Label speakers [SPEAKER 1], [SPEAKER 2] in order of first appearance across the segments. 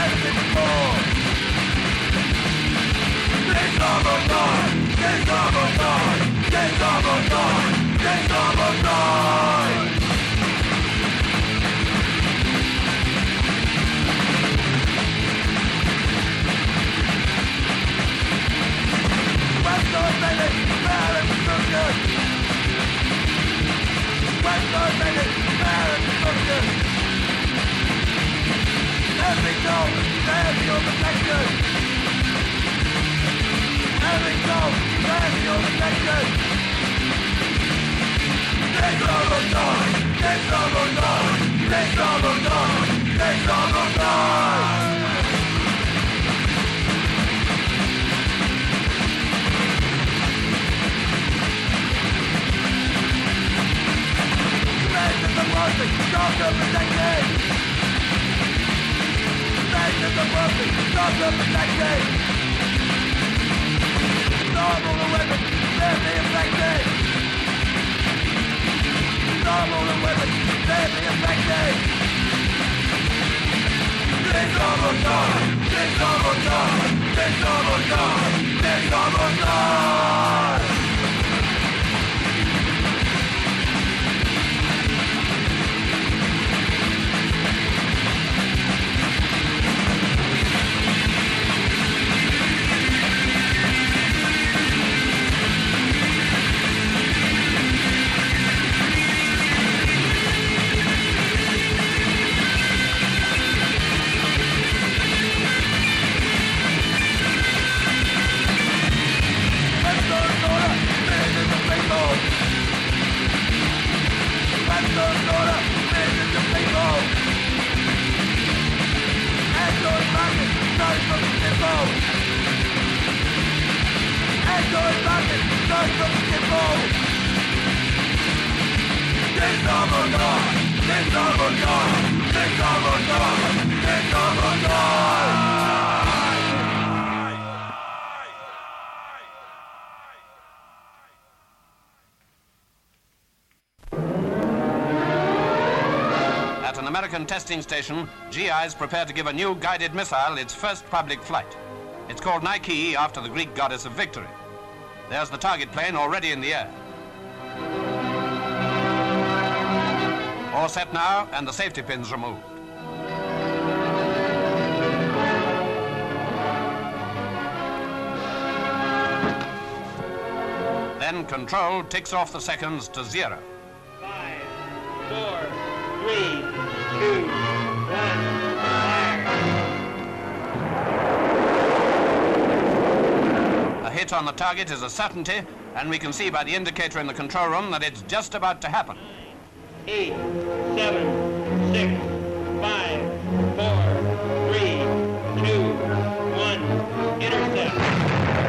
[SPEAKER 1] At an American testing station, GIs prepare to give a new guided missile its first public flight. It's called Nike after the Greek goddess of victory. There's the target plane already in the air. All set now, and the safety pins removed. Then control ticks off the seconds to 0.
[SPEAKER 2] 5, 4, 3, 2, 1, fire.
[SPEAKER 1] A hit on the target is a certainty, and we can see by the indicator in the control room that it's just about to happen.
[SPEAKER 2] 8, 7, 6, 5, 4, 3, 2, 1, intercept.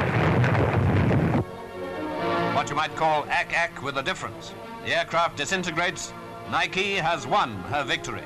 [SPEAKER 1] What you might call ack-ack with a difference. The aircraft disintegrates. Nike has won her victory.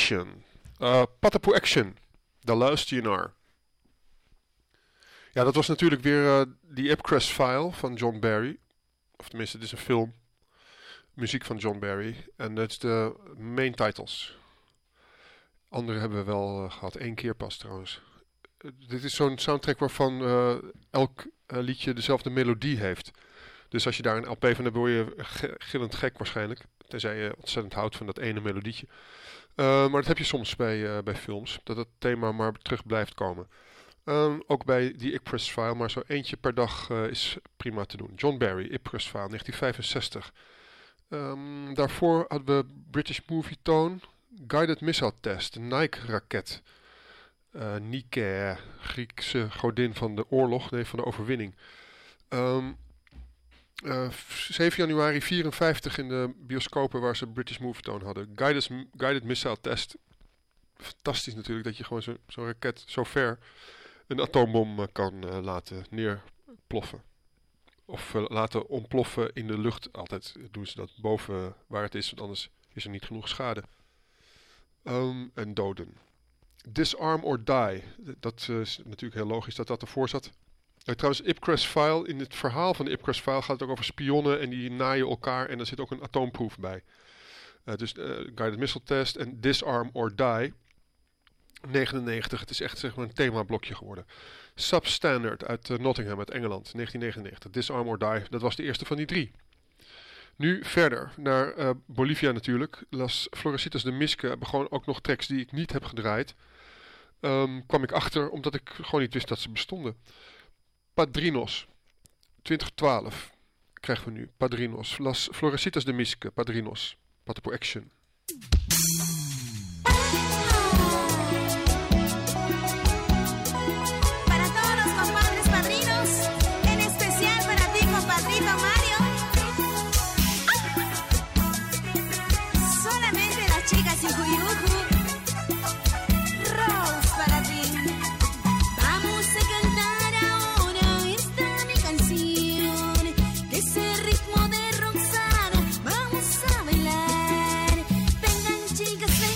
[SPEAKER 3] Action. Patapoe Action. Daar luister je naar. Ja, dat was natuurlijk weer die Ipcrest File van John Barry. Of tenminste, het is een film. Muziek van John Barry. En dat is de main titles. Andere hebben we wel gehad. 1 keer pas trouwens. Dit is zo'n soundtrack waarvan elk liedje dezelfde melodie heeft. Dus als je daar een LP van hebt, word je gillend gek waarschijnlijk. Tenzij je ontzettend houdt van dat ene melodietje. Maar dat heb je soms bij films. Dat het thema maar terug blijft komen. Ook bij die Ipcrest File. Maar zo eentje per dag is prima te doen. John Barry, Ipcrest File, 1965. Daarvoor hadden we British Movie Tone. Guided Missile Test. De Nike-raket. Nike, Griekse godin van de oorlog. Nee, van de overwinning. 7 januari 54 in de bioscopen waar ze British Movie Tone hadden. Guided Missile Test. Fantastisch natuurlijk dat je gewoon zo'n raket zo ver een atoombom kan laten neerploffen. Of laten ontploffen in de lucht. Altijd doen ze dat boven waar het is, want anders is er niet genoeg schade. En doden. Disarm or Die. Dat is natuurlijk heel logisch dat dat ervoor zat. Trouwens, Ipcrest File, in het verhaal van de Ipcrest File gaat het ook over spionnen en die naaien elkaar en er zit ook een atoomproef bij. Dus Guided Missile Test en Disarm or Die. 99, het is echt zeg maar een themablokje geworden. Substandard uit Nottingham, uit Engeland, 1999. Disarm or Die, dat was de eerste van die 3. Nu verder, naar Bolivia natuurlijk. Las Florecitas de Miske hebben gewoon ook nog tracks die ik niet heb gedraaid. Kwam ik achter omdat ik gewoon niet wist dat ze bestonden. Padrinos, 2012 krijgen we nu. Padrinos, Las Florecitas de Miske, Padrinos, Patapoe Action.
[SPEAKER 4] Ritmo de Roxana, vamos a bailar. Vengan chicas.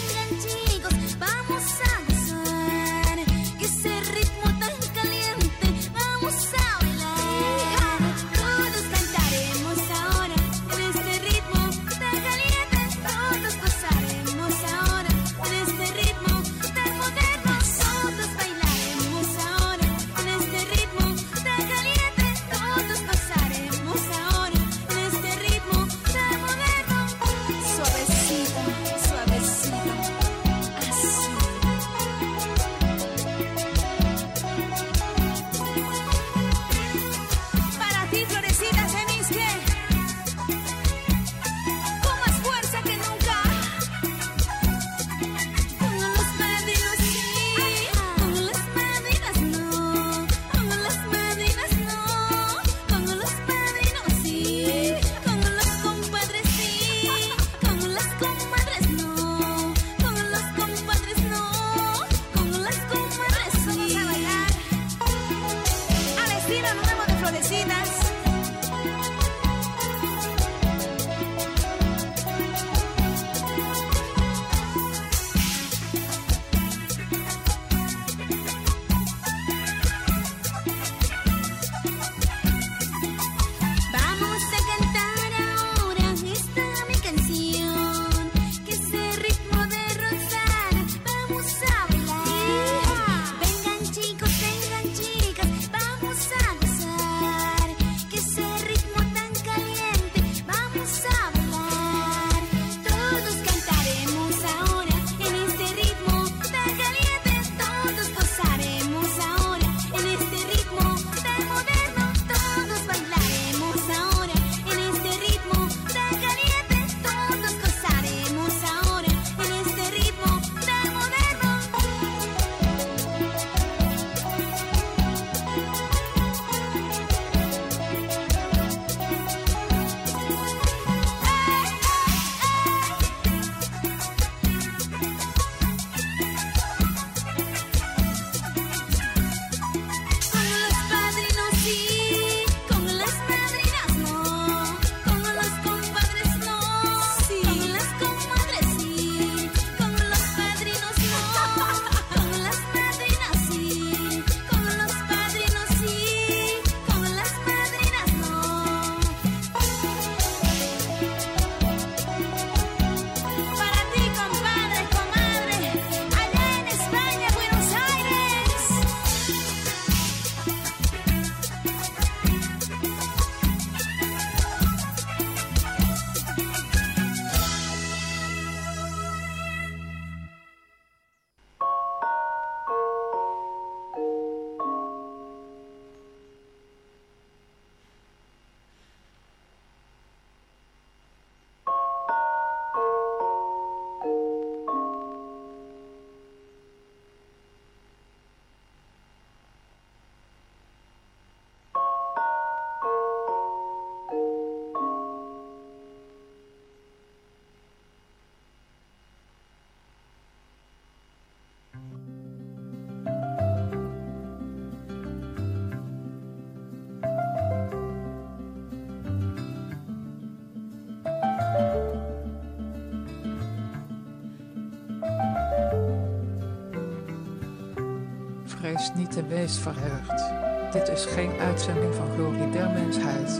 [SPEAKER 4] Vrees niet en wees verheugd. Dit is geen uitzending van Glorie der Mensheid.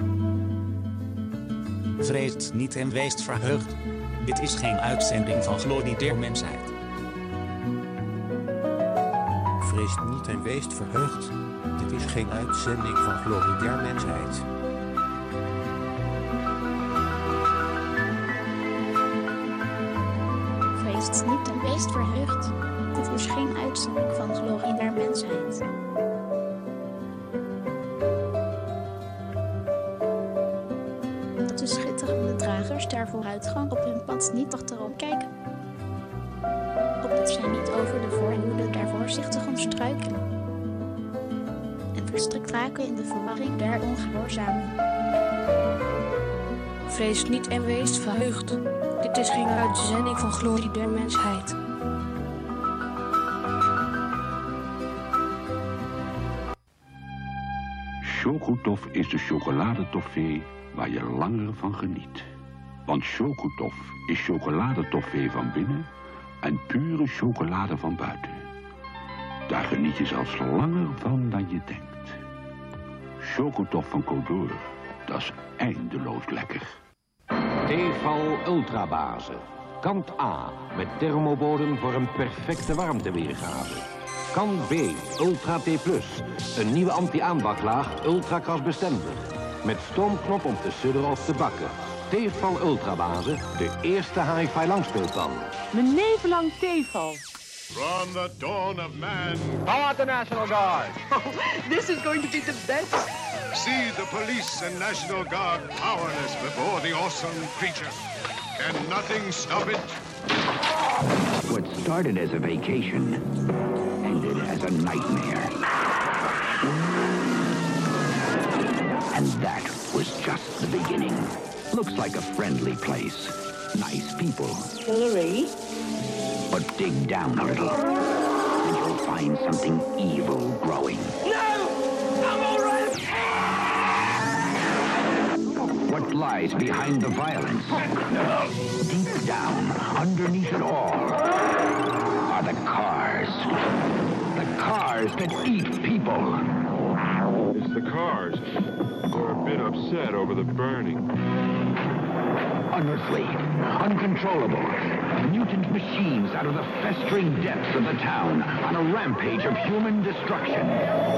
[SPEAKER 5] Vreest niet en wees verheugd. Dit is geen uitzending van Glorie der Mensheid.
[SPEAKER 6] Vreest niet en wees verheugd. Dit is geen uitzending van Glorie der Mensheid.
[SPEAKER 7] Vreest niet en wees verheugd. Dit is geen uitzending van Glorie der Mensheid. De schitterende dragers der vooruitgang op hun pad niet achterom kijken. Opdat zij niet over de voorhoede der voorzichtigen struikelen. En verstrikt raken in de verwarring der ongehoorzamen.
[SPEAKER 8] Vrees niet en wees verheugd. Dit is geen uitzending van Glorie der Mensheid.
[SPEAKER 9] Chocotoff is de chocoladetoffee waar je langer van geniet. Want Chocotoff is chocoladetoffee van binnen en pure chocolade van buiten. Daar geniet je zelfs langer van dan je denkt. Chocotoff van Codor, dat is eindeloos lekker.
[SPEAKER 10] Tefal Ultrabase. Kant A met thermobodem voor een perfecte warmteweergave. Kant B Ultra T+, een nieuwe anti-aanbaklaag ultrakrasbestendig. Met stoomknop om te sudderen of te bakken. Tefal Ultrabase, de eerste hi-fi langspeelpan.
[SPEAKER 8] Mijn leven lang Tefal.
[SPEAKER 11] From the dawn of man.
[SPEAKER 2] How about the National Guard?
[SPEAKER 8] This is going to be the best.
[SPEAKER 11] See the police and National Guard powerless before the awesome creature. Can nothing stop it?
[SPEAKER 9] What started as a vacation ended as a nightmare. And that was just the beginning. Looks like a friendly place. Nice people.
[SPEAKER 8] Hillary?
[SPEAKER 9] But dig down a little, and you'll find something evil growing.
[SPEAKER 8] No! I'm all right!
[SPEAKER 9] What lies behind the violence? Deep down, underneath it all, are the cars. The cars that eat people.
[SPEAKER 11] It's the cars. They're a bit upset over the burning.
[SPEAKER 9] Unearthly, uncontrollable, mutant machines out of the festering depths of the town on a rampage of human destruction.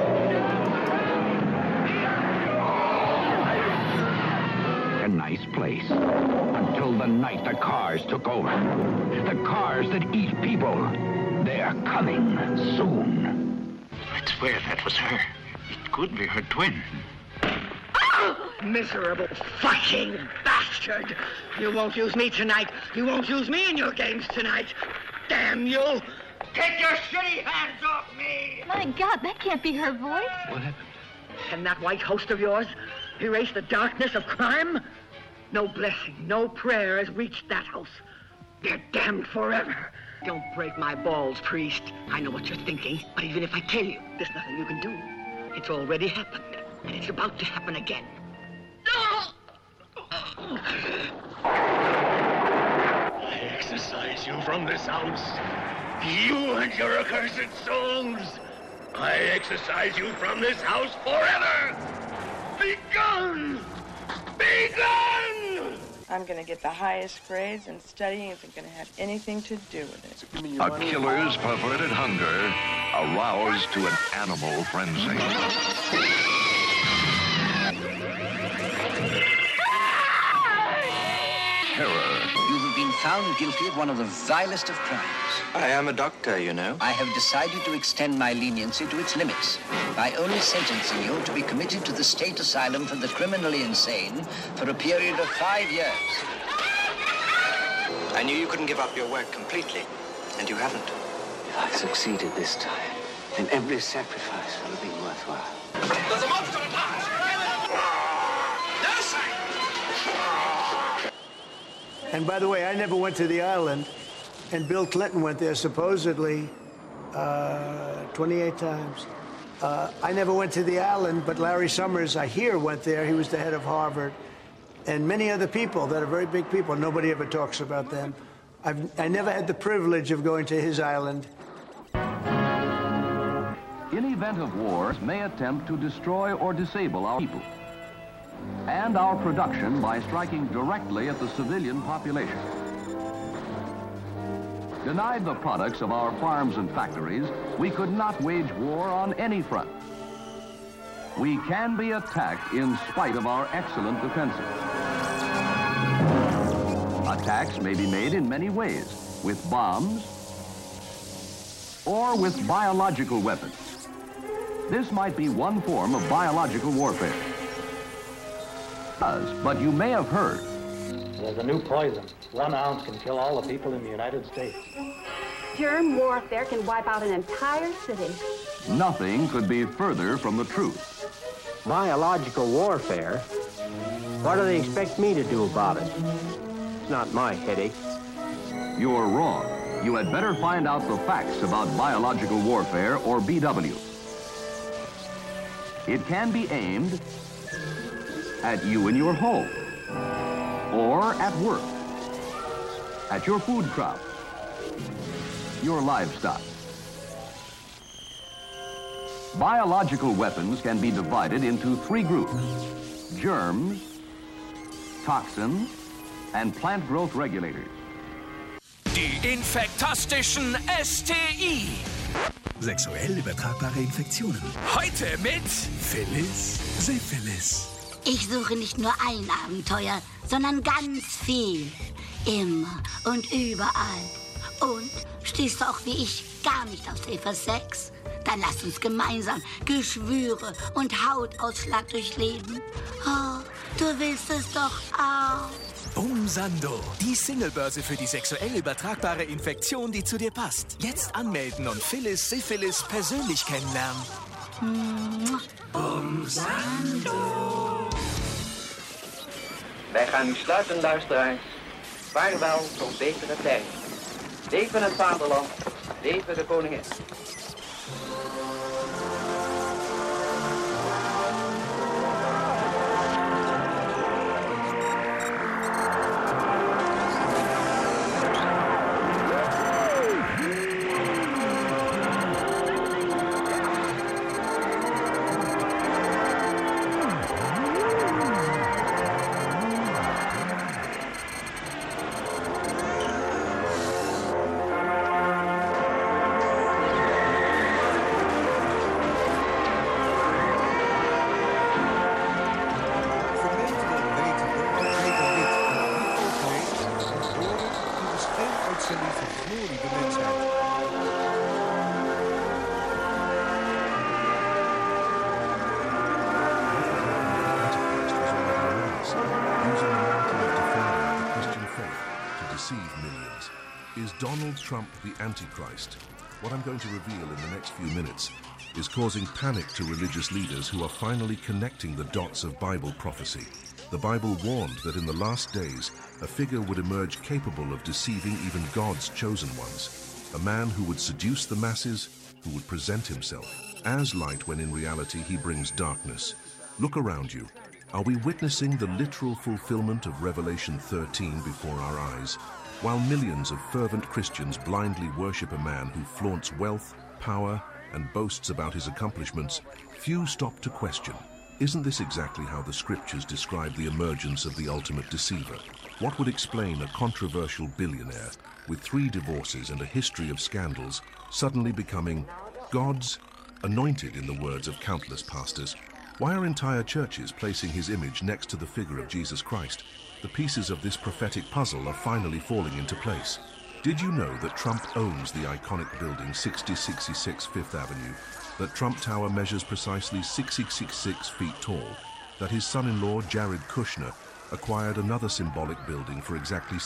[SPEAKER 9] A nice place, until the night the cars took over. The cars that eat people. They're coming soon.
[SPEAKER 12] I swear that was her. It could be her twin.
[SPEAKER 8] Miserable fucking bastard! You won't use me tonight. You won't use me in your games tonight. Damn you! Take your shitty hands off me!
[SPEAKER 7] My God, that can't be her voice.
[SPEAKER 12] What happened?
[SPEAKER 8] Can that white host of yours erase the darkness of crime? No blessing, no prayer has reached that house. They're damned forever. Don't break my balls, priest. I know what you're thinking, but even if I tell you, there's nothing you can do. It's already happened, and it's about to happen again.
[SPEAKER 11] I exorcise you from this house. You and your accursed souls. I exorcise you from this house forever. Be gone! Be gone!
[SPEAKER 13] I'm going to get the highest grades, and studying isn't going to have anything to do with it.
[SPEAKER 14] A killer's perverted hunger aroused to an animal frenzy.
[SPEAKER 15] Terror. You have been found guilty of one of the vilest of crimes.
[SPEAKER 16] I am a doctor, you know.
[SPEAKER 15] I have decided to extend my leniency to its limits by only sentencing you to be committed to the state asylum for the criminally insane for a period of 5 years.
[SPEAKER 16] I knew you couldn't give up your work completely, and you haven't.
[SPEAKER 17] If I succeeded this time, then every sacrifice will have been worthwhile.
[SPEAKER 11] There's a monster attack! Yes!
[SPEAKER 18] And by the way, I never went to the island, and Bill Clinton went there supposedly 28 times. I never went to the island, but Larry Summers, I hear, went there. He was the head of Harvard. And many other people that are very big people. Nobody ever talks about them. I never had the privilege of going to his island.
[SPEAKER 10] in event of war, may attempt to destroy or disable our people and our production by striking directly at the civilian population. Denied the products of our farms and factories, we could not wage war on any front. We can be attacked in spite of our excellent defenses. Attacks may be made in many ways, with bombs or with biological weapons. This might be one form of biological warfare. But you may have heard.
[SPEAKER 2] There's a new poison. 1 ounce can kill all the people in the United States.
[SPEAKER 19] Germ warfare can wipe out an entire city.
[SPEAKER 10] Nothing could be further from the truth.
[SPEAKER 20] Biological warfare? What do they expect me to do about it? It's not my headache.
[SPEAKER 10] You're wrong. You had better find out the facts about biological warfare, or BW. It can be aimed at you in your home, or at work, at your food crop, your livestock. Biological weapons can be divided into 3 groups: germs, toxins, and plant growth regulators.
[SPEAKER 21] Die infektastischen STI.
[SPEAKER 22] Sexuell übertragbare Infektionen.
[SPEAKER 21] Heute mit
[SPEAKER 22] Phyllis, Syphilis.
[SPEAKER 23] Ich suche nicht nur ein Abenteuer, sondern ganz viel. Immer und überall. Und stehst du auch wie ich gar nicht auf Hilfe Sex? Dann lass uns gemeinsam Geschwüre und Hautausschlag durchleben. Oh, du willst es doch auch.
[SPEAKER 22] Sando, die Singlebörse für die sexuell übertragbare Infektion, die zu dir passt. Jetzt anmelden und Phyllis, Syphilis persönlich kennenlernen. Sando.
[SPEAKER 15] Wij gaan nu sluiten, luisteraars. Vaarwel tot betere tijd. Leven het vaderland, leven de koningin.
[SPEAKER 24] Donald Trump the Antichrist? What I'm going to reveal in the next few minutes is causing panic to religious leaders who are finally connecting the dots of Bible prophecy. The Bible warned that in the last days, a figure would emerge capable of deceiving even God's chosen ones. A man who would seduce the masses, who would present himself as light when in reality he brings darkness. Look around you. Are we witnessing the literal fulfillment of Revelation 13 before our eyes? While millions of fervent Christians blindly worship a man who flaunts wealth, power, and boasts about his accomplishments, few stop to question, isn't this exactly how the scriptures describe the emergence of the ultimate deceiver? What would explain a controversial billionaire with 3 divorces and a history of scandals suddenly becoming God's anointed, in the words of countless pastors? Why are entire churches placing his image next to the figure of Jesus Christ? The pieces of this prophetic puzzle are finally falling into place. Did you know that Trump owns the iconic building 6066 Fifth Avenue, that Trump Tower measures precisely 666 feet tall, that his son-in-law Jared Kushner acquired another symbolic building for exactly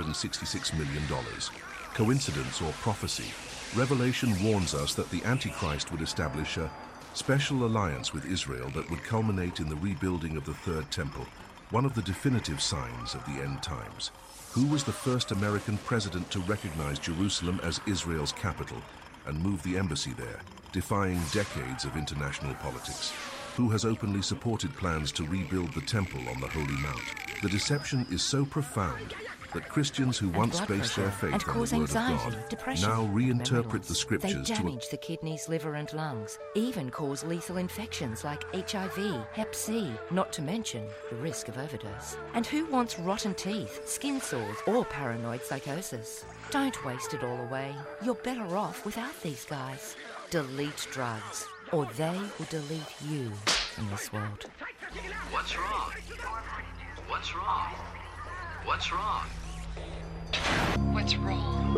[SPEAKER 24] $666 million? Coincidence or prophecy? Revelation warns us that the Antichrist would establish a special alliance with Israel that would culminate in the rebuilding of the Third Temple, one of the definitive signs of the end times. Who was the first American president to recognize Jerusalem as Israel's capital and move the embassy there, defying decades of international politics? Who has openly supported plans to rebuild the temple on the Holy Mount? The deception is so profound that Christians who once based their faith on the Word of God now reinterpret the Scriptures
[SPEAKER 1] They damage the kidneys, liver and lungs, even cause lethal infections like HIV, Hep C, not to mention the risk of overdose. And who wants rotten teeth, skin sores or paranoid psychosis? Don't waste it all away. You're better off without these guys. Delete drugs, or they will delete you from this world.
[SPEAKER 3] What's wrong? What's wrong? What's wrong?
[SPEAKER 4] What's wrong?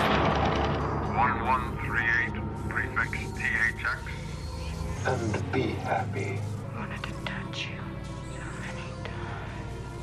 [SPEAKER 5] 1138, prefix THX.
[SPEAKER 17] And be happy.
[SPEAKER 4] I wanted to touch you so many times.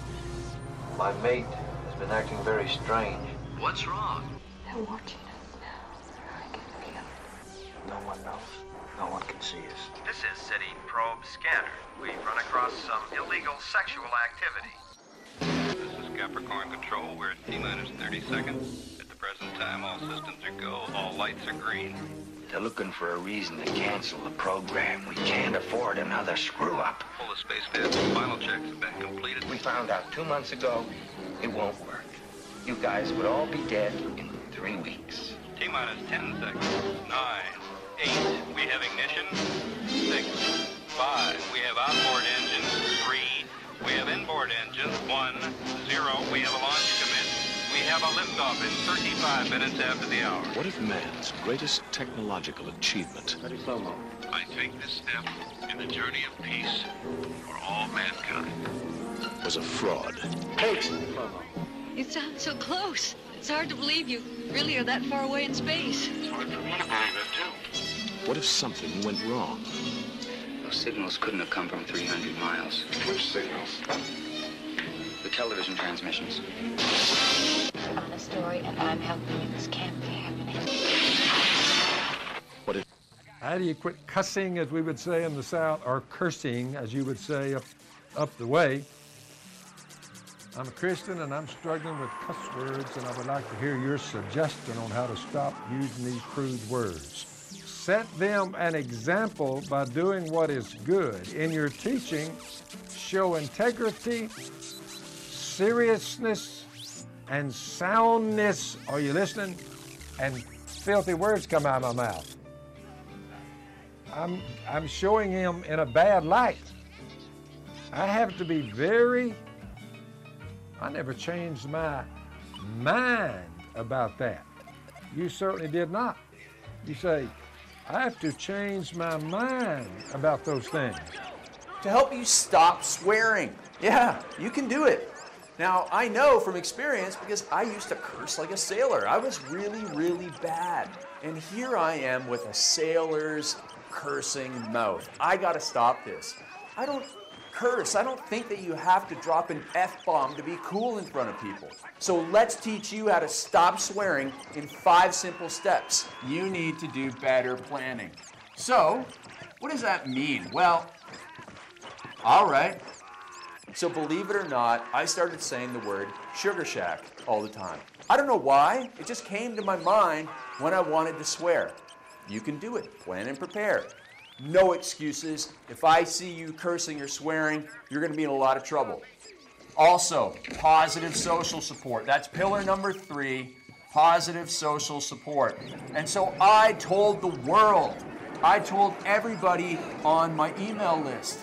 [SPEAKER 17] My mate has been acting very strange.
[SPEAKER 3] What's wrong?
[SPEAKER 4] They're watching us now. I can feel it.
[SPEAKER 17] No one knows. No one can see us.
[SPEAKER 25] This is City Probe Scanner. We've run across some illegal sexual activity.
[SPEAKER 5] This is Capricorn Control. We're at T-minus 30 seconds. At the present time, all systems are go. All lights are green.
[SPEAKER 16] They're looking for a reason to cancel the program. We can't afford another screw-up.
[SPEAKER 5] All the space pads and final checks have been completed.
[SPEAKER 16] We found out 2 months ago it won't work. You guys would all be dead in 3 weeks.
[SPEAKER 5] T-minus 10 seconds. 9, 8. We have ignition. 6, 5. We have outboard engines. 3. We have inboard engines. 1, 0. We have a launch commit. We have a liftoff in 35 minutes after the hour.
[SPEAKER 26] What if man's greatest technological achievement
[SPEAKER 5] I take this step in the journey of peace for all mankind
[SPEAKER 26] was a fraud?
[SPEAKER 4] Hey, you sound so close. It's hard to believe you really are that far away in space.
[SPEAKER 5] It's hard for me to believe it, too.
[SPEAKER 26] What if something went wrong?
[SPEAKER 16] Those signals couldn't have come from 300 miles.
[SPEAKER 5] Which signals?
[SPEAKER 16] The television transmissions.
[SPEAKER 4] On a story, and I'm helping you. This can't be happening.
[SPEAKER 26] What if...
[SPEAKER 27] How do you quit cussing, as we would say in the South, or cursing, as you would say up the way? I'm a Christian, and I'm struggling with cuss words, and I would like to hear your suggestion on how to stop using these crude words. Set them an example by doing what is good. In your teaching, show integrity, seriousness, and soundness. Are you listening? And filthy words come out of my mouth. I'm showing him in a bad light. I have to be very... I never changed my mind about that. You certainly did not. You say, I have to change my mind about those things.
[SPEAKER 28] To help you stop swearing. Yeah, you can do it. Now, I know from experience because I used to curse like a sailor. I was really, really bad. And here I am with a sailor's cursing mouth. I gotta stop this. I don't curse. I don't think that you have to drop an F-bomb to be cool in front of people. So let's teach you how to stop swearing in 5 simple steps. You need to do better planning. So, what does that mean? Well, all right. So believe it or not, I started saying the word Sugar Shack all the time. I don't know why. It just came to my mind when I wanted to swear. You can do it. Plan and prepare. No excuses. If I see you cursing or swearing, you're going to be in a lot of trouble. Also, positive social support. That's pillar number 3, positive social support. And so I told the world, I told everybody on my email list,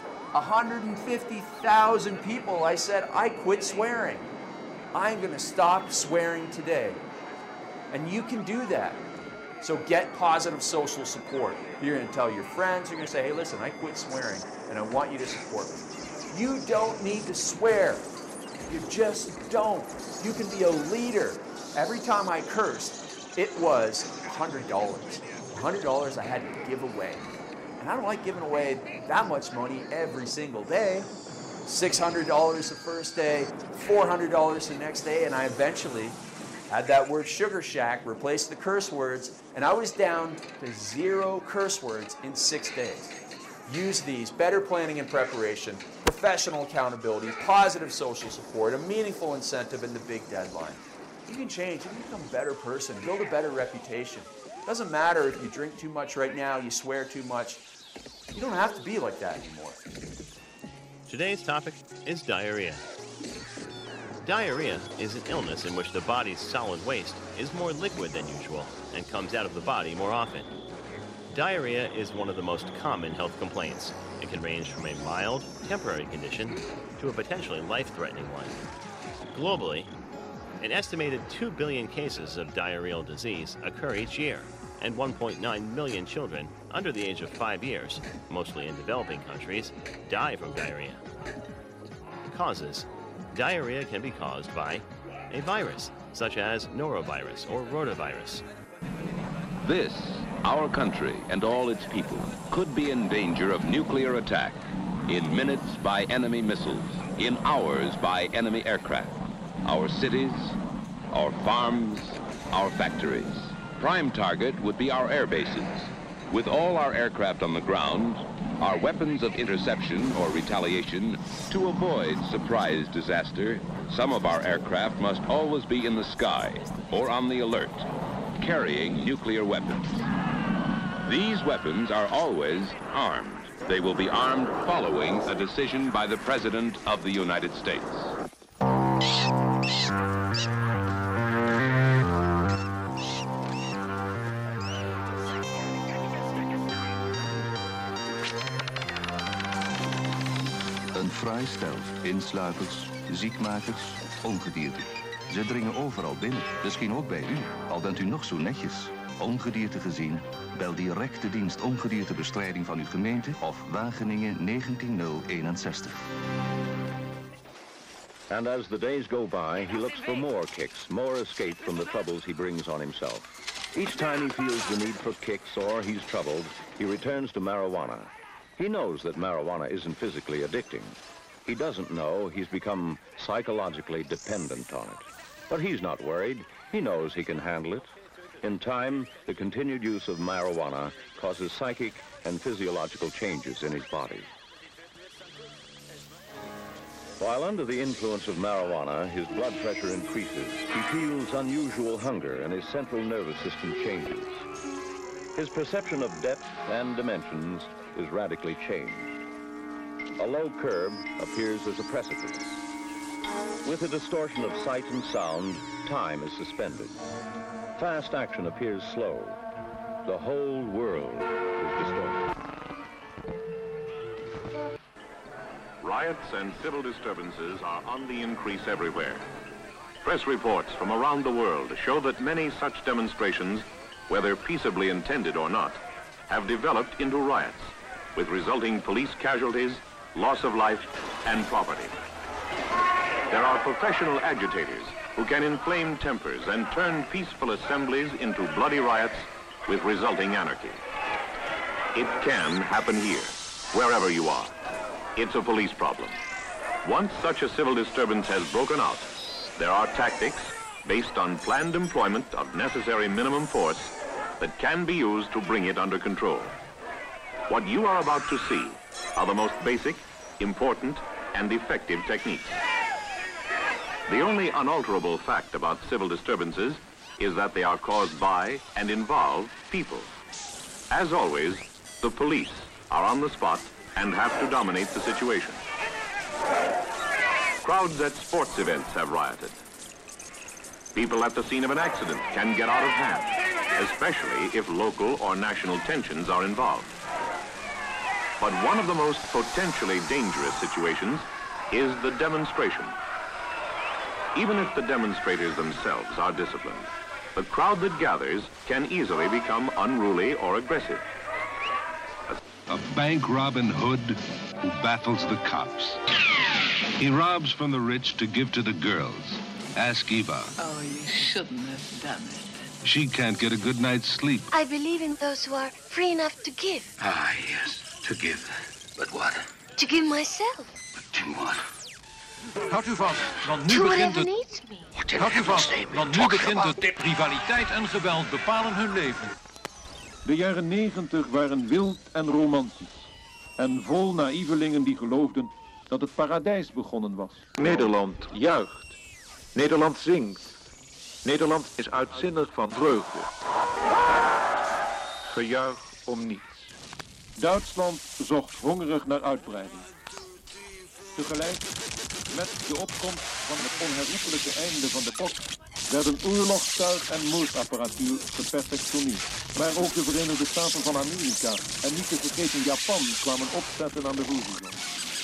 [SPEAKER 28] 150,000 people, I said, I quit swearing. I'm going to stop swearing today. And you can do that. So get positive social support. You're going to tell your friends, you're going to say, hey, listen, I quit swearing, and I want you to support me. You don't need to swear. You just don't. You can be a leader. Every time I cursed, it was $100. $100 I had to give away. And I don't like giving away that much money every single day. $600 the first day, $400 the next day, and I eventually had that word Sugar Shack replace the curse words, and I was down to 0 curse words in 6 days. Use these: better planning and preparation, professional accountability, positive social support, a meaningful incentive, and the big deadline. You can change. You can become a better person, build a better reputation. It doesn't matter if you drink too much right now, you swear too much. You don't have to be like that anymore.
[SPEAKER 29] Today's topic is diarrhea.
[SPEAKER 6] Diarrhea is an illness in which the body's solid waste is more liquid than usual and comes out of the body more often. Diarrhea is one of the most common health complaints. It can range from a mild, temporary condition to a potentially life-threatening one. Globally, an estimated 2 billion cases of diarrheal disease occur each year, and 1.9 million children under the age of 5 years, mostly in developing countries, die from diarrhea. Causes. Diarrhea can be caused by a virus, such as norovirus or rotavirus.
[SPEAKER 10] This, our country and all its people, could be in danger of nuclear attack. In minutes by enemy missiles, in hours by enemy aircraft. Our cities, our farms, our factories. Prime target would be our air bases. With all our aircraft on the ground, our weapons of interception or retaliation, to avoid surprise disaster, some of our aircraft must always be in the sky or on the alert, carrying nuclear weapons. These weapons are always armed. They will be armed following a decision by the President of the United States.
[SPEAKER 7] Een fraai stel, insluiters, ziekmakers, ongedierte. Ze dringen overal binnen, misschien ook bij u, al bent u nog zo netjes. Ongedierte gezien, bel direct de dienst ongediertebestrijding van uw gemeente of Wageningen 19061.
[SPEAKER 26] And as the days go by, he looks for more kicks, more escape from the troubles he brings on himself. Each time he feels the need for kicks or he's troubled, he returns to marijuana. He knows that marijuana isn't physically addicting. He doesn't know he's become psychologically dependent on it. But he's not worried. He knows he can handle it. In time, the continued use of marijuana causes psychic and physiological changes in his body. While under the influence of marijuana, his blood pressure increases. He feels unusual hunger and his central nervous system changes. His perception of depth and dimensions is radically changed. A low curve appears as a precipice. With a distortion of sight and sound, time is suspended. Fast action appears slow. The whole world is distorted. Riots and civil disturbances are on the increase everywhere. Press reports from around the world show that many such demonstrations, whether peaceably intended or not, have developed into riots, with resulting police casualties, loss of life, and property. There are professional agitators who can inflame tempers and turn peaceful assemblies into bloody riots with resulting anarchy. It can happen here, wherever you are. It's a police problem. Once such a civil disturbance has broken out, there are tactics based on planned employment of necessary minimum force that can be used to bring it under control. What you are about to see are the most basic, important, and effective techniques. The only unalterable fact about civil disturbances is that they are caused by and involve people. As always, the police are on the spot and have to dominate the situation. Crowds at sports events have rioted. People at the scene of an accident can get out of hand, especially if local or national tensions are involved. But one of the most potentially dangerous situations is the demonstration. Even if the demonstrators themselves are disciplined, the crowd that gathers can easily become unruly or aggressive.
[SPEAKER 8] A bank Robin Hood who battles the cops. He robs from the rich to give to the girls. Ask Eva.
[SPEAKER 9] Oh, you shouldn't have done it.
[SPEAKER 8] She can't get a good night's sleep.
[SPEAKER 11] I believe in those who are free enough to give.
[SPEAKER 8] Ah, yes, to give. But what?
[SPEAKER 11] To give myself.
[SPEAKER 8] But to what?
[SPEAKER 27] Houdt u vast, want nu
[SPEAKER 11] To
[SPEAKER 27] begint
[SPEAKER 11] whatever
[SPEAKER 27] het...
[SPEAKER 11] needs me.
[SPEAKER 27] Houdt u vast, want nu begint het. Rivaliteit en geweld bepalen hun leven.
[SPEAKER 12] De jaren 90 waren wild en romantisch. En vol naïvelingen die geloofden dat het paradijs begonnen was.
[SPEAKER 26] Nederland juicht. Nederland zingt. Nederland is uitzinnig van vreugde. Gejuich om niets.
[SPEAKER 12] Duitsland zocht hongerig naar uitbreiding. Tegelijk met de opkomst van het onherroepelijke einde van de post werden oorlogstuig en moordapparatuur geperfectioneerd. Maar ook de Verenigde Staten van Amerika en niet te vergeten Japan kwamen opzetten aan de horizon.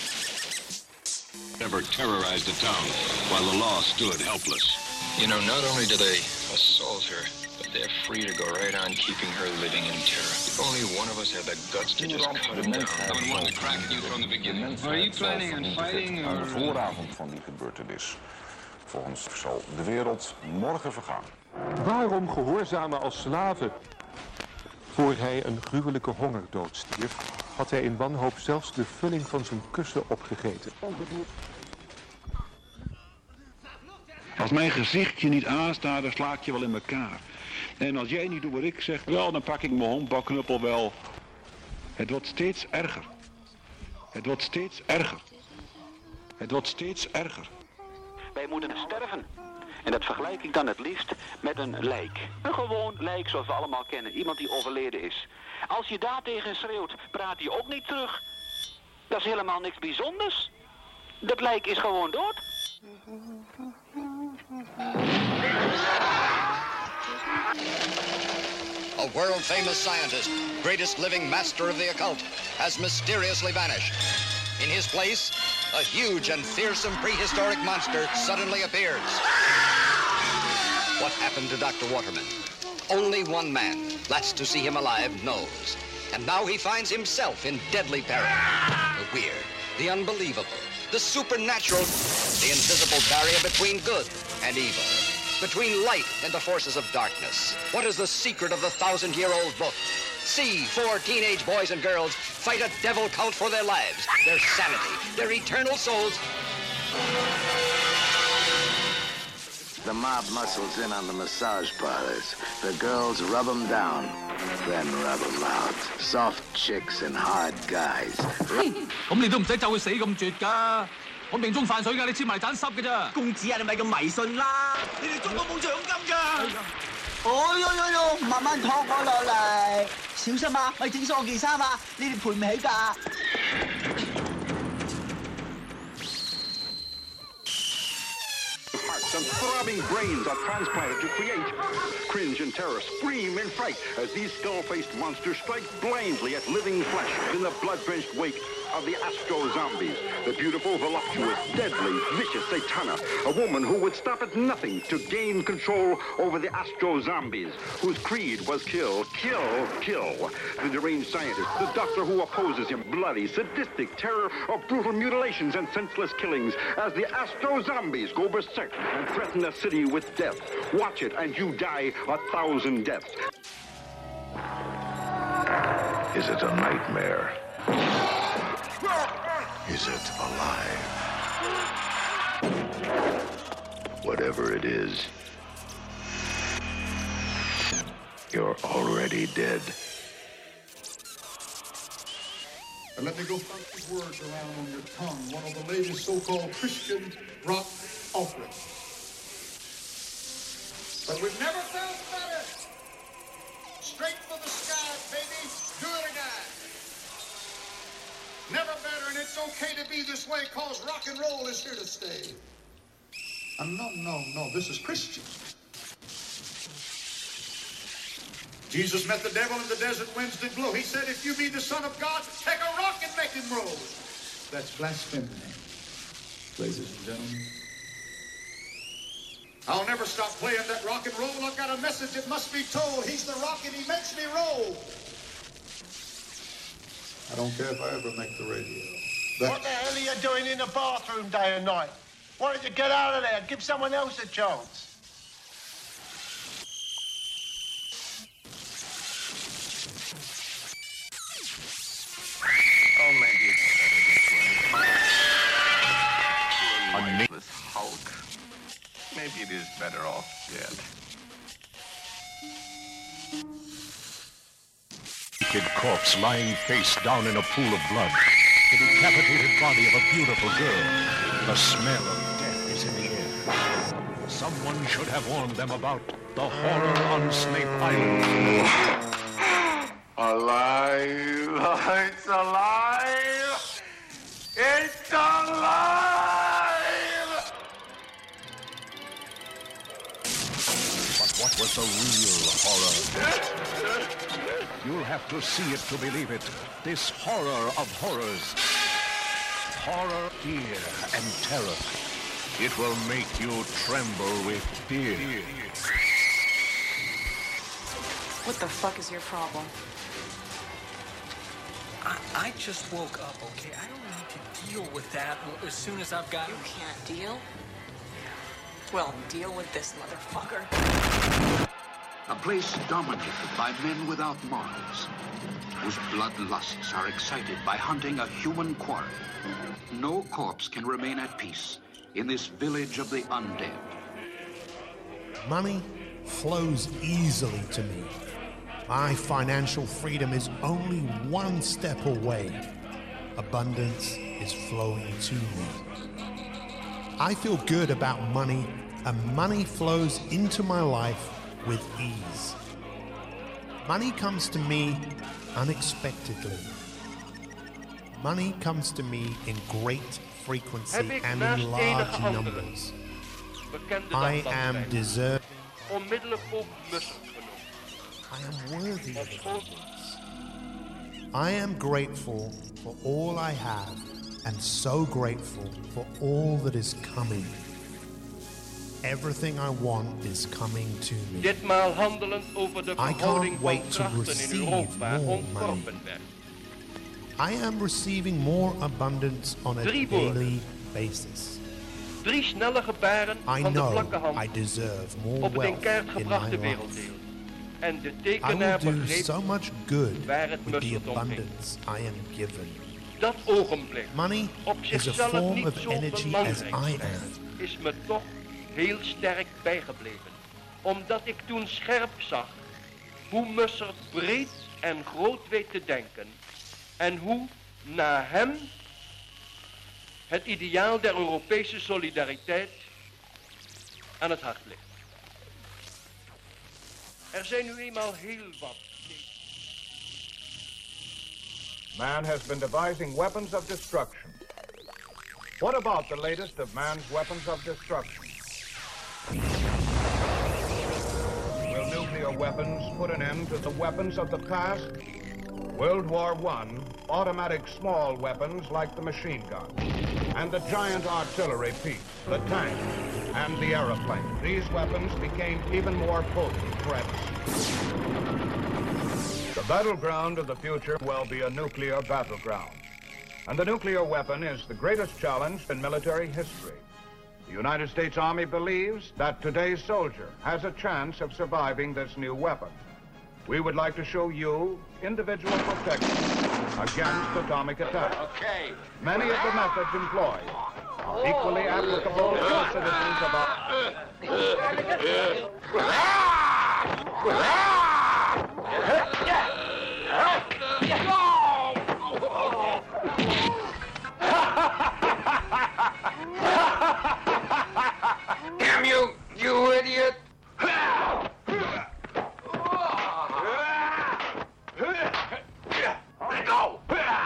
[SPEAKER 8] Ever terrorized the town while the law stood helpless.
[SPEAKER 2] You know, not only do they assault her, but they're free to go right on keeping her living in terror. If only one of us had the guts to just cut him down. I would want to crack you from the beginning. Are you planning on fighting?
[SPEAKER 13] Aan de vooravond van die gebeurtenis. Volgens zal de wereld morgen vergaan.
[SPEAKER 14] Waarom gehoorzamen als slaven? Voor hij een gruwelijke hongerdood stierf, had hij in wanhoop zelfs de vulling van zijn kussen opgegeten.
[SPEAKER 18] Als mijn gezicht je niet aanstaat, dan sla ik je wel in elkaar. En als jij niet doet wat ik zeg, wel, dan pak ik mijn honkbalknuppel wel. Het wordt steeds erger. Het wordt steeds erger. Het wordt steeds erger.
[SPEAKER 19] Wij moeten sterven. En dat vergelijk ik dan het liefst met een lijk. Een gewoon lijk zoals we allemaal kennen. Iemand die overleden is. Als je daartegen schreeuwt, praat hij ook niet terug. Dat is helemaal niks bijzonders. Dat lijk is gewoon dood.
[SPEAKER 20] A world-famous scientist, greatest living master of the occult, has mysteriously vanished. In his place, a huge and fearsome prehistoric monster suddenly appears. What happened to Dr. Waterman? Only one man, last to see him alive, knows. And now he finds himself in deadly peril. The weird, the unbelievable, the supernatural, the invisible barrier between good and evil, between light and the forces of darkness. What is the secret of the 1,000-year-old book? See 4 teenage boys and girls fight a devil cult for their lives, their sanity, their eternal souls.
[SPEAKER 17] The mob muscles in on the massage parlors. The girls rub them down, then rub them out. Soft chicks and hard guys.
[SPEAKER 21] 咁你都唔使咒佢死咁絕㗎。我命中犯水㗎，你黐埋盞濕㗎咋？公子啊，你咪咁迷信啦！你哋中國冇獎金㗎。
[SPEAKER 23] 哦喲，慢慢托我落嚟，小心啊！咪整錯我件衫啊！你哋賠唔起㗎。
[SPEAKER 18] Hearts and throbbing brains are transplanted to create. Cringe and terror scream in fright as these skull-faced monsters strike blindly at living flesh in the blood-drenched wake of the Astro Zombies, the beautiful, voluptuous, deadly, vicious Satana, a woman who would stop at nothing to gain control over the Astro Zombies, whose creed was kill, kill, kill. The deranged scientist, the doctor who opposes him, bloody, sadistic terror of brutal mutilations and senseless killings as the Astro Zombies go berserk and threaten the city with death. Watch it and you die 1,000 deaths.
[SPEAKER 13] Is it a nightmare? Is it alive? Whatever it is, you're already dead.
[SPEAKER 29] And let me go funky words around on your tongue. One of the latest so-called Christian rock offerings. But we've never felt better. Straight for the sky, baby. Do it again. Never better, and it's okay to be this way, cause rock and roll is here to stay. And no, this is Christian. Jesus met the devil in the desert, winds did blow. He said, if you be the Son of God, take a rock and make him roll. That's blasphemy, ladies and gentlemen. I'll never stop playing that rock and roll. I've got a message that must be told. He's the rock and he makes me roll. I don't care if I ever make the radio.
[SPEAKER 30] What the hell are you doing in the bathroom day and night? Why don't you get out of there? Give someone else a chance.
[SPEAKER 18] Oh, maybe it's better this way.
[SPEAKER 19] A nameless Hulk. Maybe it is better off dead.
[SPEAKER 24] Naked corpse lying face down in a pool of blood. The decapitated body of a beautiful girl. The smell of death is in the air. Someone should have warned them about the horror on Snape Island.
[SPEAKER 19] Alive! It's alive! It's alive!
[SPEAKER 1] what was the real horror. You'll have to see it to believe it. This horror of horrors. Horror, fear, and terror. It will make you tremble with fear.
[SPEAKER 3] What the fuck is your problem?
[SPEAKER 21] I just woke up, okay? I don't need to deal with that as soon as I've got...
[SPEAKER 3] You can't deal? Well, deal with this, motherfucker.
[SPEAKER 4] A place dominated by men without morals, whose bloodlusts are excited by hunting a human quarry. No corpse can remain at peace in this village of the undead.
[SPEAKER 5] Money flows easily to me. My financial freedom is only one step away. Abundance is flowing to me. I feel good about money, and money flows into my life with ease. Money comes to me unexpectedly. Money comes to me in great frequency and in large numbers. I am deserving.
[SPEAKER 6] Onmiddellijk ook Musser genoemd.
[SPEAKER 5] I am worthy of this. I am grateful for all I have and so grateful for all that is coming. Everything I want is coming to me.
[SPEAKER 6] Ditmaal handelend over de verhouding van krachten in Europa ontworpen werd.
[SPEAKER 5] I am receiving more abundance on a daily basis.
[SPEAKER 6] 3 snelle gebaren van de vlakke hand
[SPEAKER 5] I deserve more
[SPEAKER 6] op het in kaart
[SPEAKER 5] wealth in
[SPEAKER 6] gebrachte
[SPEAKER 5] my
[SPEAKER 6] werelddeel.
[SPEAKER 5] life.
[SPEAKER 6] En de
[SPEAKER 5] I
[SPEAKER 6] tekenaar
[SPEAKER 5] will do
[SPEAKER 6] begreep
[SPEAKER 5] so much good
[SPEAKER 6] waar het
[SPEAKER 5] with the
[SPEAKER 6] Mussert om ging.
[SPEAKER 5] abundance I am given.
[SPEAKER 6] Dat ogenblik,
[SPEAKER 5] Money
[SPEAKER 6] op
[SPEAKER 5] is a
[SPEAKER 6] zichzelf
[SPEAKER 5] form
[SPEAKER 6] niet
[SPEAKER 5] of
[SPEAKER 6] zo
[SPEAKER 5] energy as
[SPEAKER 6] belangrijk
[SPEAKER 5] I
[SPEAKER 6] schijnt,
[SPEAKER 5] am.
[SPEAKER 6] is me toch heel sterk bijgebleven. Omdat ik toen scherp zag hoe Mussert breed en groot weet te denken. En hoe, na hem, het ideaal der Europese solidariteit aan het hart ligt. Er zijn nu eenmaal heel wat.
[SPEAKER 15] Man has been devising weapons of destruction. What about the latest of man's weapons of destruction? Will nuclear weapons put an end to the weapons of the past? World War I, automatic small weapons like the machine gun, and the giant artillery piece, the tank, and the aeroplane. These weapons became even more potent threats. The battleground of the future will be a nuclear battleground. And the nuclear weapon is the greatest challenge in military history. The United States Army believes that today's soldier has a chance of surviving this new weapon. We would like to show you individual protection against atomic attack.
[SPEAKER 6] Okay.
[SPEAKER 15] Many of the methods employed are equally applicable to the citizens of our...
[SPEAKER 6] Damn you, you idiot! Let go!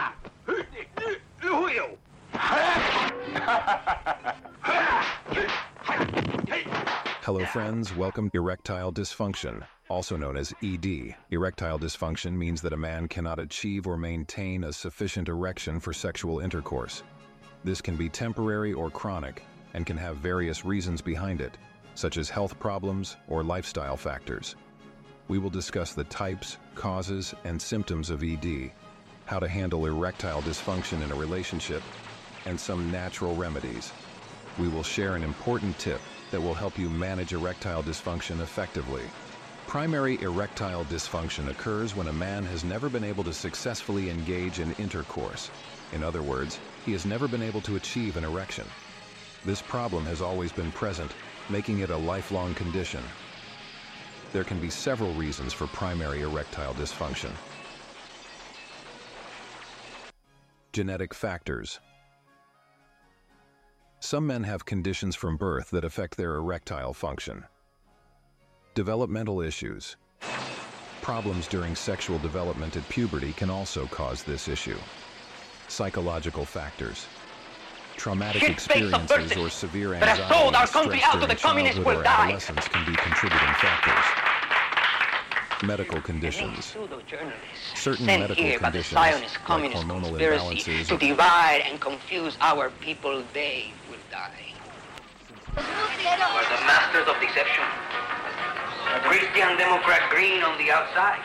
[SPEAKER 16] Hello friends, welcome to erectile dysfunction, also known as ED. Erectile dysfunction means that a man cannot achieve or maintain a sufficient erection for sexual intercourse. This can be temporary or chronic and can have various reasons behind it, such as health problems or lifestyle factors. We will discuss the types, causes, and symptoms of ED, how to handle erectile dysfunction in a relationship, and some natural remedies. We will share an important tip that will help you manage erectile dysfunction effectively. Primary erectile dysfunction occurs when a man has never been able to successfully engage in intercourse. In other words, he has never been able to achieve an erection. This problem has always been present, making it a lifelong condition. There can be several reasons for primary erectile dysfunction. Genetic factors. Some men have conditions from birth that affect their erectile function. Developmental issues. Problems during sexual development at puberty can also cause this issue. Psychological factors. Traumatic experiences or severe anxiety and stress during childhood or adolescence can be contributing factors. Medical conditions. Certain
[SPEAKER 7] Sent
[SPEAKER 16] medical
[SPEAKER 7] here by the
[SPEAKER 16] conditions,
[SPEAKER 7] Zionist
[SPEAKER 16] like
[SPEAKER 7] communist
[SPEAKER 16] hormonal
[SPEAKER 7] conspiracy
[SPEAKER 16] imbalances,
[SPEAKER 7] to divide and confuse our people, they will die. We're the masters of deception. Christian Democrat green on the outside.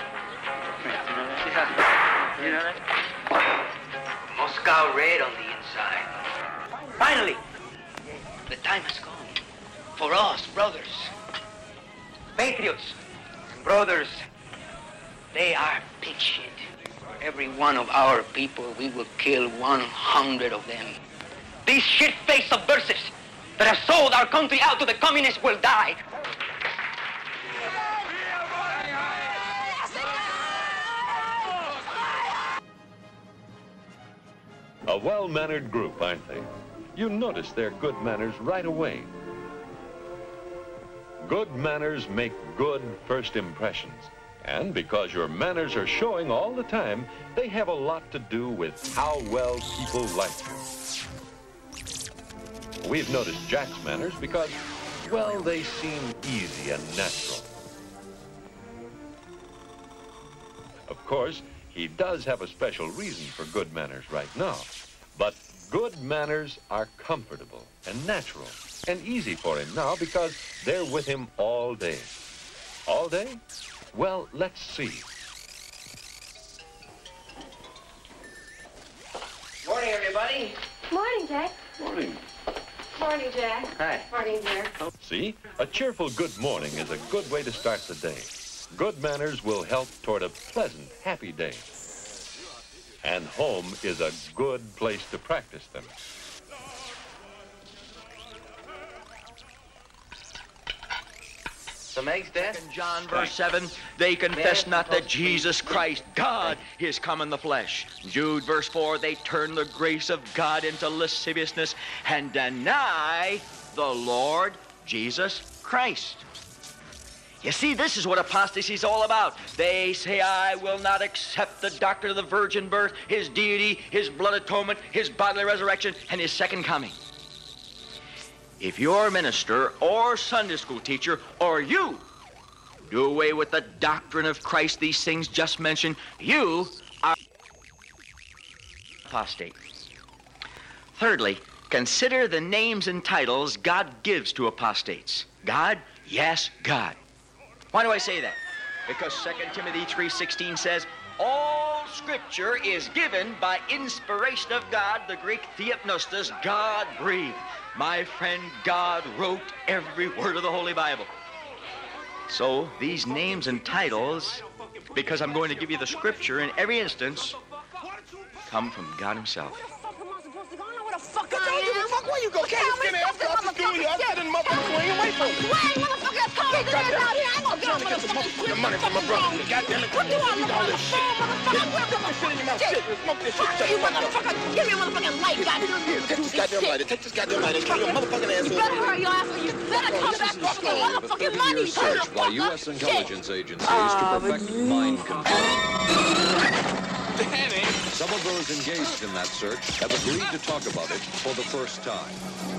[SPEAKER 7] Moscow red on the inside. Finally, the time has come for us, brothers, patriots, brothers. They are patient. Every one of our people, we will kill 100 of them. These shit-faced subversives that have sold our country out to the communists will die.
[SPEAKER 9] A well-mannered group, aren't they? You notice their good manners right away. Good manners make good first impressions. And because your manners are showing all the time, they have a lot to do with how well people like you. We've noticed Jack's manners because, well, they seem easy and natural. Of course, he does have a special reason for good manners right now. But good manners are comfortable and natural and easy for him now because they're with him all day. All day? Well, let's see.
[SPEAKER 7] Morning, everybody.
[SPEAKER 10] Morning, Jack.
[SPEAKER 9] Morning.
[SPEAKER 10] Morning, Jack.
[SPEAKER 7] Hi.
[SPEAKER 10] Morning, dear.
[SPEAKER 9] See, a cheerful good morning is a good way to start the day. Good manners will help toward a pleasant, happy day. And home is a good place to practice them.
[SPEAKER 7] Some eggs, Dad?
[SPEAKER 11] John verse 7, they confess not that Jesus Christ, God, is come in the flesh. Jude verse 4, they turn the grace of God into lasciviousness and deny the Lord Jesus Christ. You see, this is what apostasy is all about. They say, I will not accept the doctrine of the virgin birth, his deity, his blood atonement, his bodily resurrection, and his second coming. If your minister or Sunday school teacher or you do away with the doctrine of Christ, these things just mentioned, you are apostate. Thirdly, consider the names and titles God gives to apostates. God, yes, God. Why do I say that? Because 2 Timothy 3:16 says, all Scripture is given by inspiration of God, the Greek theopneustos, God breathed. My friend, God wrote every word of the Holy Bible. So these names and titles, because I'm going to give you the Scripture in every instance, come from God himself.
[SPEAKER 10] Where you go? Can't you stand there after doing your other motherfucker ain't away from me? Why, motherfucker, that's calling me out here? I ain't gonna get on motherfucking money from my brother. Goddamn it. What do I look like? Motherfucker, put this shit in your mouth. Smoke this shit. You motherfucker. Give me a motherfucking light, goddamn. Take this goddamn lighter. Take this goddamn lighter. Kill your motherfucking ass. You better hurry your ass or you better come back for your motherfucking money.
[SPEAKER 12] Search by U.S. intelligence agencies to perfect mind control. Some of those engaged in that search have agreed to talk about it for the first time.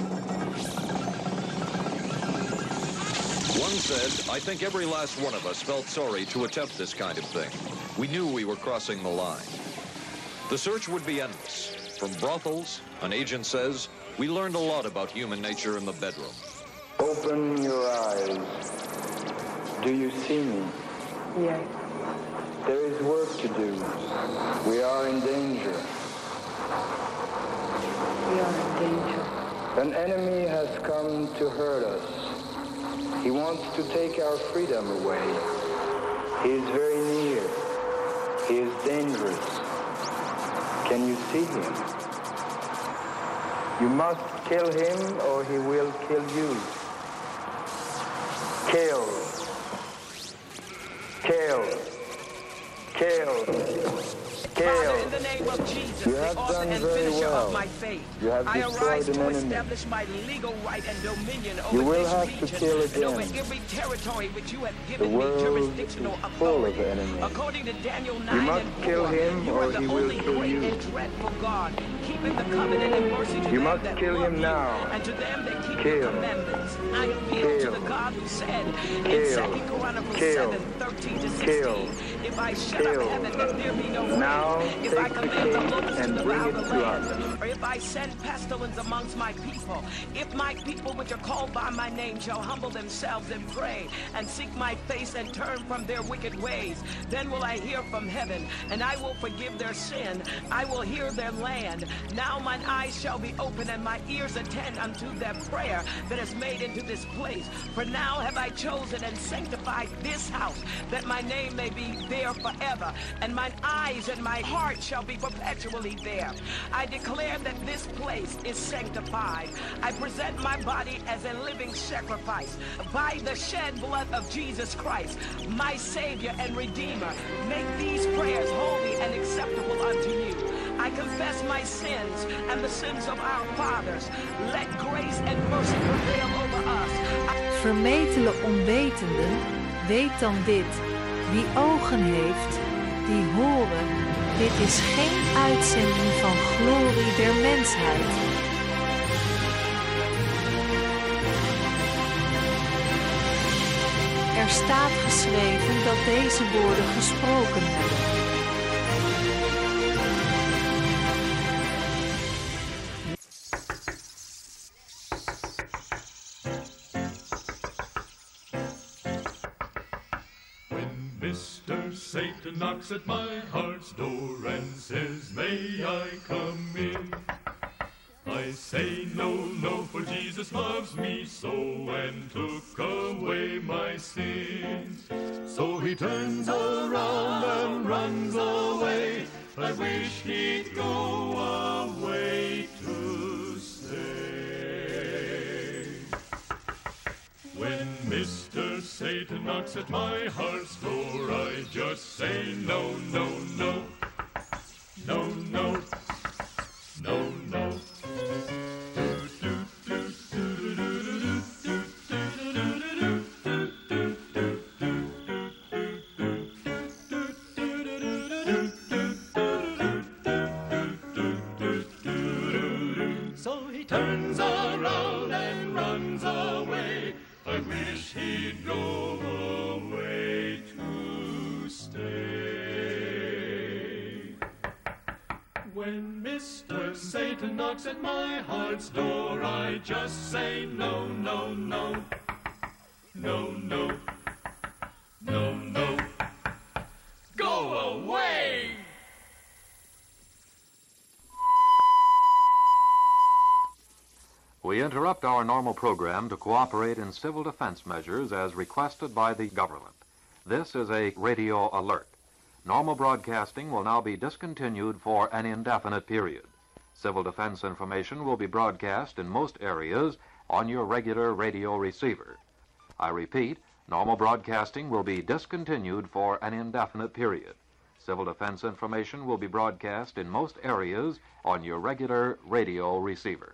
[SPEAKER 12] One said, I think every last one of us felt sorry to attempt this kind of thing. We knew we were crossing the line. The search would be endless. From brothels, an agent says, we learned a lot about human nature in the bedroom.
[SPEAKER 22] Open your eyes. Do you see me?
[SPEAKER 10] Yes.
[SPEAKER 22] There is work to do. We are in danger.
[SPEAKER 10] We are in danger.
[SPEAKER 22] An enemy has come to hurt us. He wants to take our freedom away. He is very near. He is dangerous. Can you see him? You must kill him or he will kill you. Kill. Kill. Kill. Kill.
[SPEAKER 25] In the name of Jesus,
[SPEAKER 22] you have done very well.
[SPEAKER 25] Of my faith.
[SPEAKER 22] You have
[SPEAKER 25] I arise
[SPEAKER 22] destroyed
[SPEAKER 25] to
[SPEAKER 22] an enemy.
[SPEAKER 25] establish my legal right and dominion over
[SPEAKER 22] You will
[SPEAKER 25] this
[SPEAKER 22] have
[SPEAKER 25] region
[SPEAKER 22] to kill
[SPEAKER 25] and over
[SPEAKER 22] again.
[SPEAKER 25] every territory which you have
[SPEAKER 22] The
[SPEAKER 25] given me
[SPEAKER 22] world
[SPEAKER 25] jurisdictional
[SPEAKER 22] is full
[SPEAKER 25] authority.
[SPEAKER 22] of enemies.
[SPEAKER 25] According to Daniel 9
[SPEAKER 22] You must
[SPEAKER 25] and 4,
[SPEAKER 22] kill him
[SPEAKER 25] you
[SPEAKER 22] or
[SPEAKER 25] are the
[SPEAKER 22] he will
[SPEAKER 25] only
[SPEAKER 22] kill
[SPEAKER 25] great
[SPEAKER 22] you.
[SPEAKER 25] and dreadful God, keeping the covenant and mercy to
[SPEAKER 22] You
[SPEAKER 25] them
[SPEAKER 22] must
[SPEAKER 25] that
[SPEAKER 22] kill
[SPEAKER 25] love
[SPEAKER 22] him
[SPEAKER 25] you,
[SPEAKER 22] now.
[SPEAKER 25] and to them that keep
[SPEAKER 22] Kill.
[SPEAKER 25] your commandments. I appeal to
[SPEAKER 22] Kill.
[SPEAKER 25] the God who said in
[SPEAKER 22] Kill.
[SPEAKER 25] 2 Chronicles
[SPEAKER 22] Kill.
[SPEAKER 25] 7:13-16.
[SPEAKER 22] Kill.
[SPEAKER 25] If I shut
[SPEAKER 22] Kill.
[SPEAKER 25] up heaven that there be no rain,
[SPEAKER 22] Now
[SPEAKER 25] if I
[SPEAKER 22] take the
[SPEAKER 25] command the
[SPEAKER 22] king
[SPEAKER 25] locusts to
[SPEAKER 22] and bring
[SPEAKER 25] devour
[SPEAKER 22] it
[SPEAKER 25] the
[SPEAKER 22] to
[SPEAKER 25] land,
[SPEAKER 22] us.
[SPEAKER 25] or if I send pestilence amongst my people, if my people which are called by my name shall humble themselves and pray and seek my face and turn from their wicked ways, then will I hear from heaven, and I will forgive their sin. I will hear their land. Now mine eyes shall be open and my ears attend unto their prayer that is made into this place. For now have I chosen and sanctified this house, that my name may be there forever, and mine eyes and my heart shall be perpetually there. I declare that this place is sanctified. I present my body as a living sacrifice by the shed blood of Jesus Christ, my Savior and Redeemer. Make these prayers holy and acceptable unto you. I confess my sins and the sins of our fathers. Let grace and mercy prevail over us.
[SPEAKER 2] Vermetele onwetenden, weet dan dit. Wie ogen heeft, die horen. Dit is geen uitzending van glorie der mensheid. Er staat geschreven dat deze woorden gesproken hebben.
[SPEAKER 8] Mr. Satan knocks at my heart's door and says, may I come in? I say no, no, for Jesus loves me so and took away my sins. So he turns around and runs away. I wish he'd go away to stay. When Mr. Satan knocks at my heart's door, I just say no, no, no. No, no. No, no. So he turns around and runs away. I wish he'd go away to stay. When Mr. Satan knocks at my heart's door, I just say no, no, no. No, no. No, no. Go away!
[SPEAKER 13] We interrupt our normal program to cooperate in civil defense measures as requested by the government. This is a radio alert. Normal broadcasting will now be discontinued for an indefinite period. Civil defense information will be broadcast in most areas on your regular radio receiver. I repeat, normal broadcasting will be discontinued for an indefinite period. Civil defense information will be broadcast in most areas on your regular radio receiver.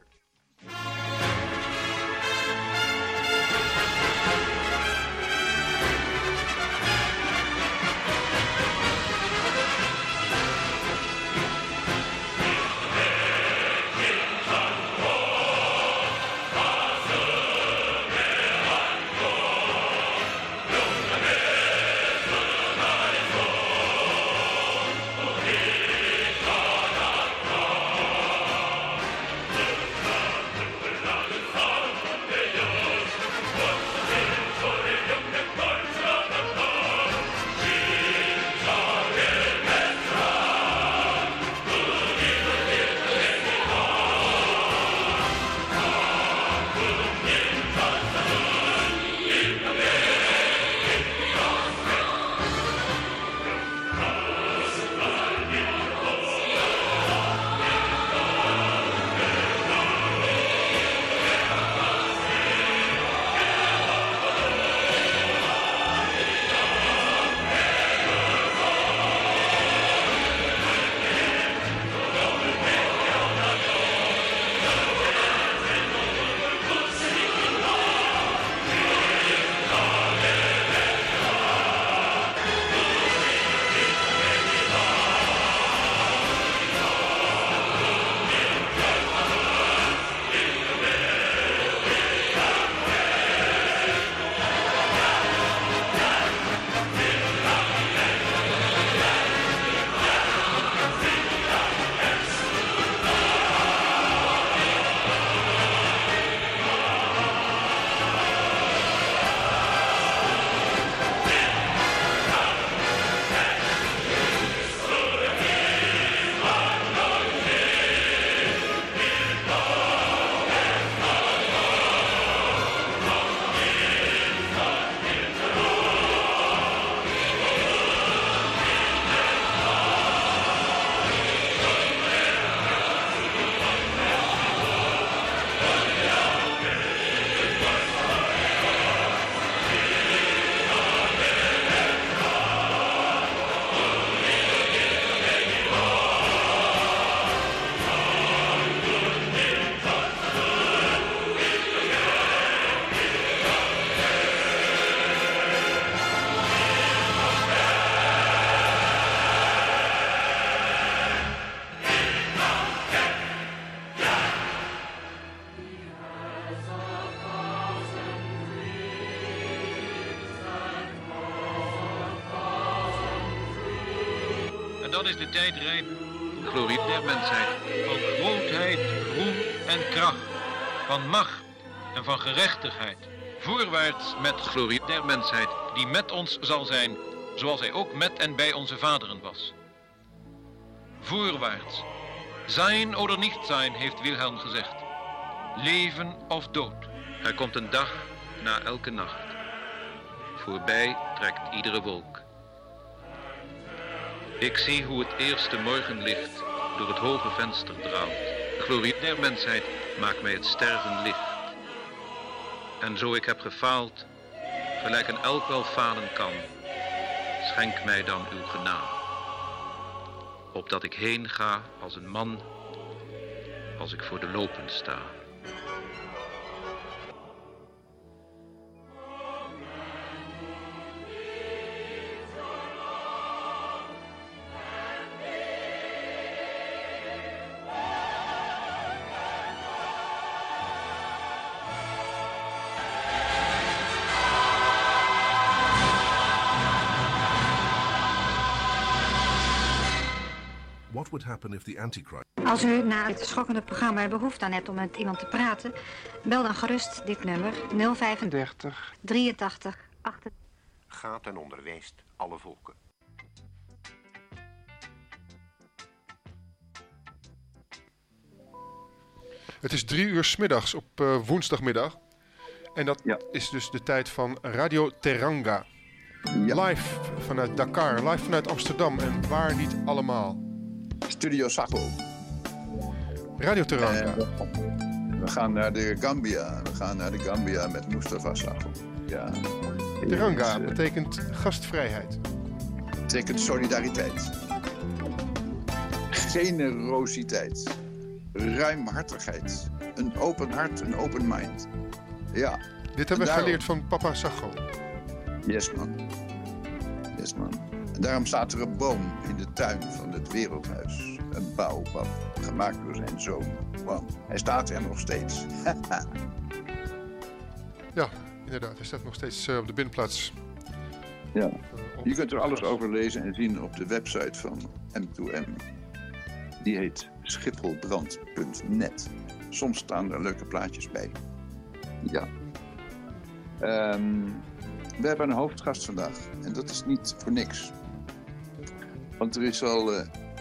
[SPEAKER 14] dan is de tijd rijp voor de glorie der mensheid. Van grootheid, roem en kracht, van macht en van gerechtigheid. Voorwaarts met glorie der mensheid, die met ons zal zijn, zoals hij ook met en bij onze vaderen was. Voorwaarts. Zijn oder niet zijn, heeft Wilhelm gezegd. Leven of dood. Er komt een dag na elke nacht. Voorbij trekt iedere wolk. Ik zie hoe het eerste morgenlicht door het hoge venster draalt. De glorie der mensheid maakt mij het sterven licht. En zo ik heb gefaald, gelijk een elk wel falen kan, schenk mij dan uw genade. Opdat ik heen ga als een man, als ik voor de lopen sta.
[SPEAKER 24] What would happen if the Antichrist...
[SPEAKER 17] Als u na het schokkende programma behoefte aan hebt om met iemand te praten, bel dan gerust dit nummer 035 83 8.
[SPEAKER 18] Gaat en onderwijst alle volken.
[SPEAKER 20] Het is 3 uur 's middags op woensdagmiddag. En dat is dus de tijd van Radio Teranga. Live vanuit Dakar, live vanuit Amsterdam en waar niet allemaal.
[SPEAKER 23] Studio Sacho.
[SPEAKER 20] Radio Teranga.
[SPEAKER 23] We gaan naar de Gambia. We gaan naar de Gambia met Mustafa Sacho. Ja.
[SPEAKER 20] Teranga betekent gastvrijheid.
[SPEAKER 23] Betekent solidariteit. Generositeit. Ruimhartigheid. Een open hart, een open mind. Ja.
[SPEAKER 20] Dit hebben we geleerd van papa Sacho.
[SPEAKER 23] Yes, man. Yes, man. En daarom staat er een boom in de tuin van het Wereldhuis. Een baobab, gemaakt door zijn zoon. Wow. Hij staat er nog steeds.
[SPEAKER 20] Ja, inderdaad. Hij staat nog steeds op de binnenplaats.
[SPEAKER 23] Ja. Je kunt er alles over lezen en zien op de website van M2M. Die heet schipholbrand.net. Soms staan er leuke plaatjes bij. Ja. We hebben een hoofdgast vandaag. En dat is niet voor niks. Want er is al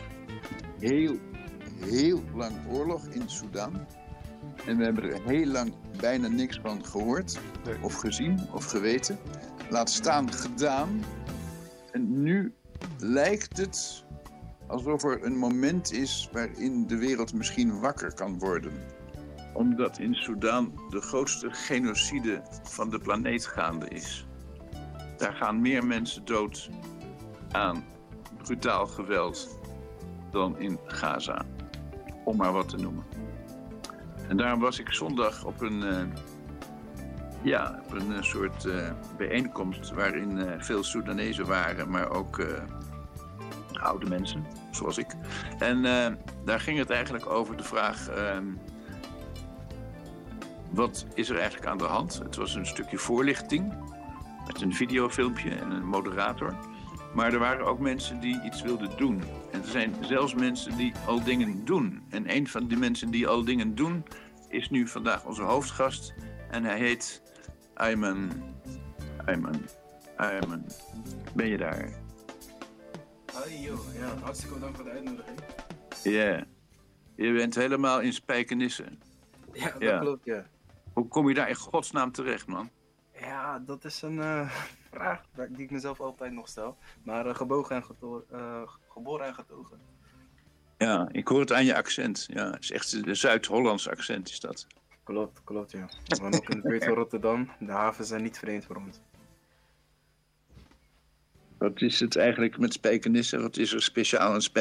[SPEAKER 23] heel lang oorlog in Sudan. En we hebben er heel lang bijna niks van gehoord. Nee. Of gezien of geweten. Laat staan gedaan. En nu lijkt het alsof er een moment is waarin de wereld misschien wakker kan worden. Omdat in Sudan de grootste genocide van de planeet gaande is. Daar gaan meer mensen dood aan brutaal geweld dan in Gaza. Om maar wat te noemen. En daarom was ik zondag op een soort bijeenkomst waarin veel Soedanezen waren, maar ook oude mensen, zoals ik. En daar ging het eigenlijk over de vraag, wat is er eigenlijk aan de hand? Het was een stukje voorlichting met een videofilmpje en een moderator. Maar er waren ook mensen die iets wilden doen. En er zijn zelfs mensen die al dingen doen. En een van die mensen die al dingen doen is nu vandaag onze hoofdgast. En hij heet Ayman. Ben je daar?
[SPEAKER 26] Hoi joh, ja, hartstikke bedankt voor de uitnodiging.
[SPEAKER 23] Ja, je bent helemaal in Spijkenisse.
[SPEAKER 26] Ja, dat klopt, ja.
[SPEAKER 23] Hoe kom je daar in godsnaam terecht, man?
[SPEAKER 26] Ja, dat is een vraag die ik mezelf altijd nog stel. Maar geboren en getogen.
[SPEAKER 23] Ja, ik hoor het aan je accent. Ja, het is echt een Zuid-Hollands accent is dat.
[SPEAKER 26] Klopt, ja. We wonen ook in de buurt van Rotterdam. De havens zijn niet vreemd voor ons.
[SPEAKER 23] Wat is het eigenlijk met Spijkenisse? Wat is er speciaal aan Spijkenisse?